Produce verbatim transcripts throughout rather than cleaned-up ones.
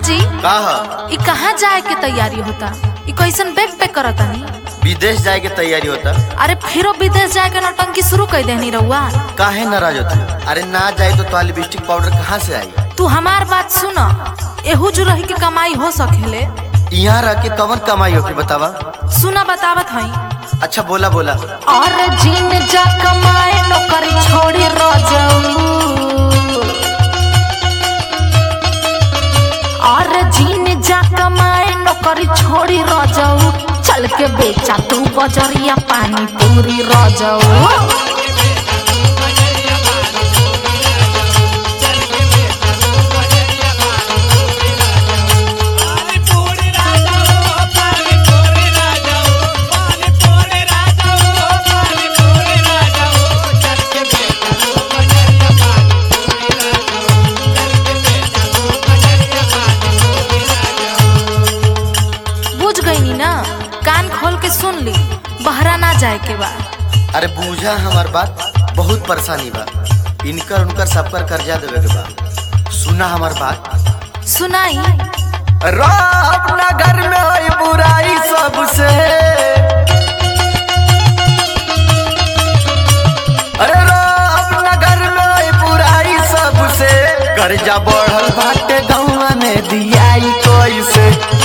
जी का ई कहाँ जाए के तैयारी होता? ई कैसन बैग पैक करता नी? विदेश जाए के तैयारी होता। अरे फिरो विदेश जाए के नौटंकी शुरू कर देनी रहुआ। काहे नाराज होती? अरे ना जाए तो तो लिपस्टिक पाउडर कहाँ से आई? तू हमार बात सुना, एहू जो रही के कमाई हो सकेले। यहाँ रह के कवन कमाई होगी बतावा? सुना बतावत हई। अच्छा बोला बोला। और जीन जा कमाए नौकरी छोड़ी रजाऊ, और जीन जा कमाए नौकरी छोड़ी रजाऊ, चल के बेचा तू बजरिया पानी पूरी रजाऊ। कान खोल के सुन ली, बहरा ना जाए के बा। अरे बूझा हमार बात, बहुत परेशानी बा, इनकर उनकर सबकर कर्जा देवे के बा। सुना हमार बात। सुनाई। रब नगर में होई बुराई सबसे, अरे रब नगर में होई बुराई सबसे, कर्जा बढ़ल बाटे गौवा में दियाई कैसे।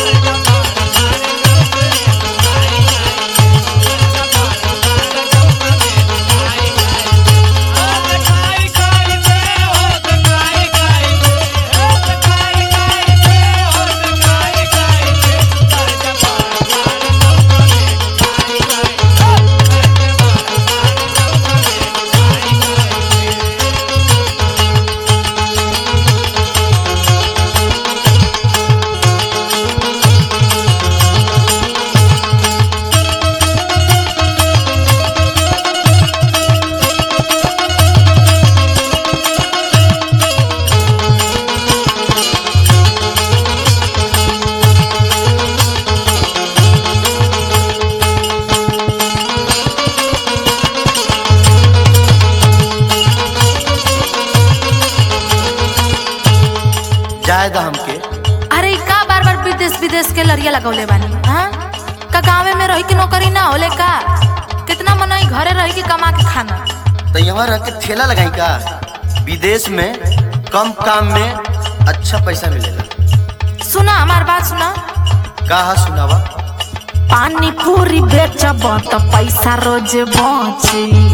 हमके अरे का बार बार विदेश विदेश के लड़िया लगौले बानी? हाँ का गाँव में रही के नौकरी ना होले का? कितना मनाई घरे रही के कमा के खाना। तो यहाँ रह के ठेला लगाई का? विदेश में कम काम में अच्छा पैसा मिलेगा। सुना हमार बात सुना। कहा सुनावा? पानी पूरी बेचब तो पैसा रोज बची,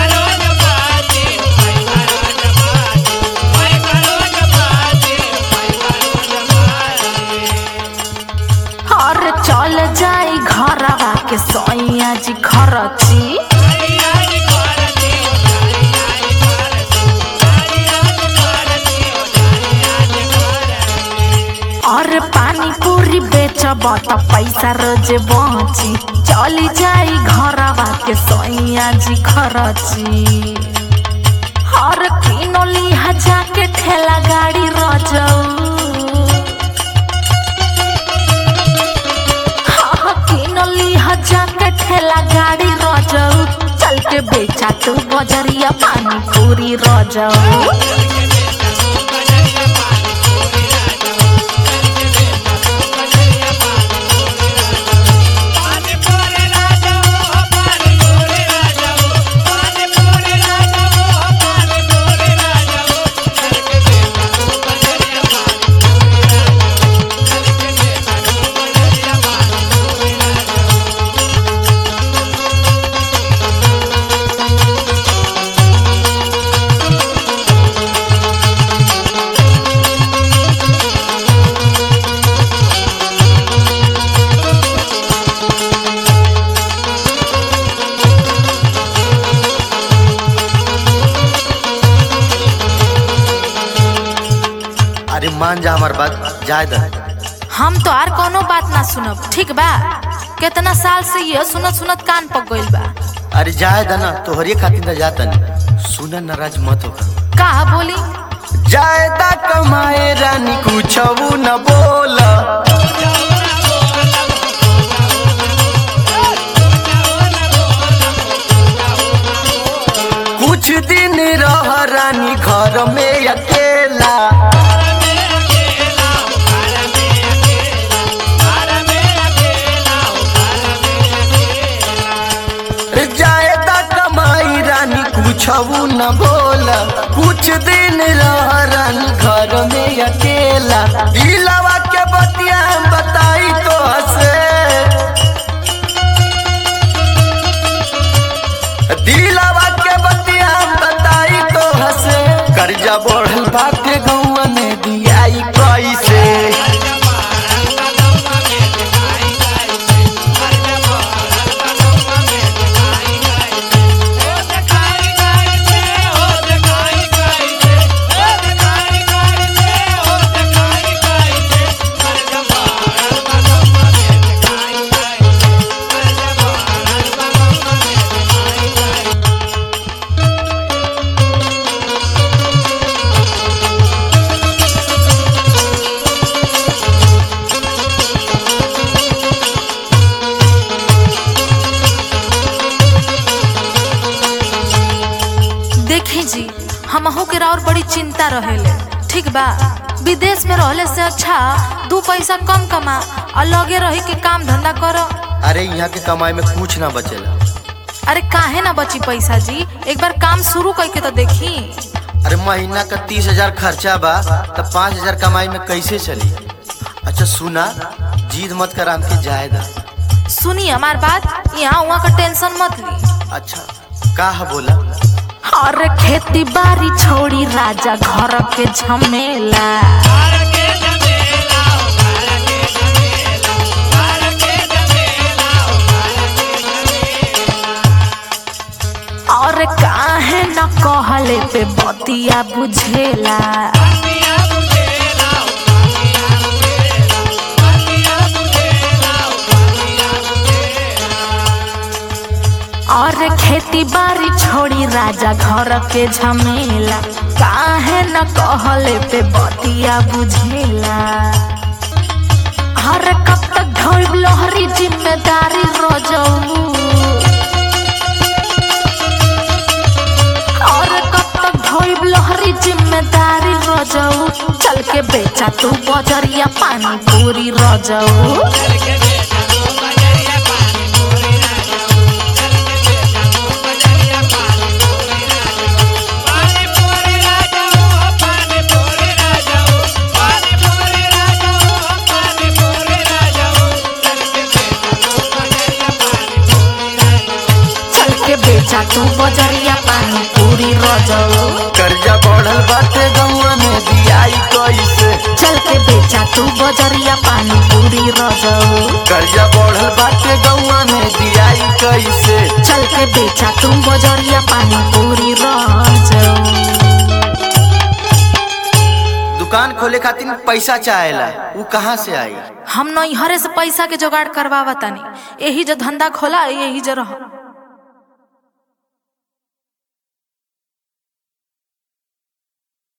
चल जाई घरवा के सोइया जी खरची। और पानी पूरी बेचब तो पैसा रोज बची, चली जाई घरवा के सोइया जी खरची। और किनो लिहा जाके ठेला गाड़ी रजाऊ, जाके ठेला गाड़ी रजाऊ, चल के बेचा तू बजरिया पानी पूरी रजाऊ। अरे मान जा हमार बात, जाए दे। हम तो आर कोनो बात ना सुनब, ठीक बा? कितना साल से ये सुनत सुनत कान पक गइल बा। अरे जाए दा ना, तोहरे खातिर तो जाता नहीं। सुना नाराज मत हो। का बोली? जाए दा कमाए रानी कुछ न बोला, कुछ दिन रह रानी घर में अकेला। अकेला। दिलवा के बतिया बताई तो हसे, दिलवा के बतिया बताई तो हसे। कर्जा बढ़ल बाटे गौवा में दियाई कैसे। देखी जी, हमहू के और बड़ी चिंता रहेले, ठीक बा। विदेश में रहले से अच्छा दो पैसा कम कमा और लगे रही के काम धंधा करो। अरे यहाँ के कमाई में कुछ ना बचेला। अरे काहे ना बची पैसा जी, एक बार काम शुरू करके तो देखी। अरे महीना का तीस हजार खर्चा बा तो पाँच हजार कमाई में कैसे चली। अच्छा सुना, जीद मत कर, हमके जायदा। सुनी हमार बात, यहाँ वहाँ का टेंशन मत ली। अच्छा का है बोला। और खेती बाड़ी छोड़ी राजा घर के झमेला। और काहे न कहले पे बतिया बुझेला। और खेती बाड़ी छोड़ी राजा घर के झमेला। काहे न कहले पे बतिया बुझेला। हर कब तक ढोल लोहरी जिम्मेदारी रोजऊ। और कब तक ढोल लोहरी जिम्मेदारी रोजऊ। चल के बेचा तू बजरिया पानी पूरी रोजऊ। बेचा तू बजरिया पानी पूरी रोजऊ। कर्जा बढ़ल बाटे गौवा में दियाई कैसे। चल के बेचा तू बजरिया पानी पूरी रोजऊ। कर्जा बढ़ल बाटे गौवा में दियाई कैसे। चल के बेचा तू बजरिया पानी पूरी रोजऊ। दुकान खोले खातिर पैसा चाहेला, वो कहाँ से आई। हम नैहरे से पैसा के जुगाड़ करवावा तानी, यही जो धंधा खोला यही जो रह।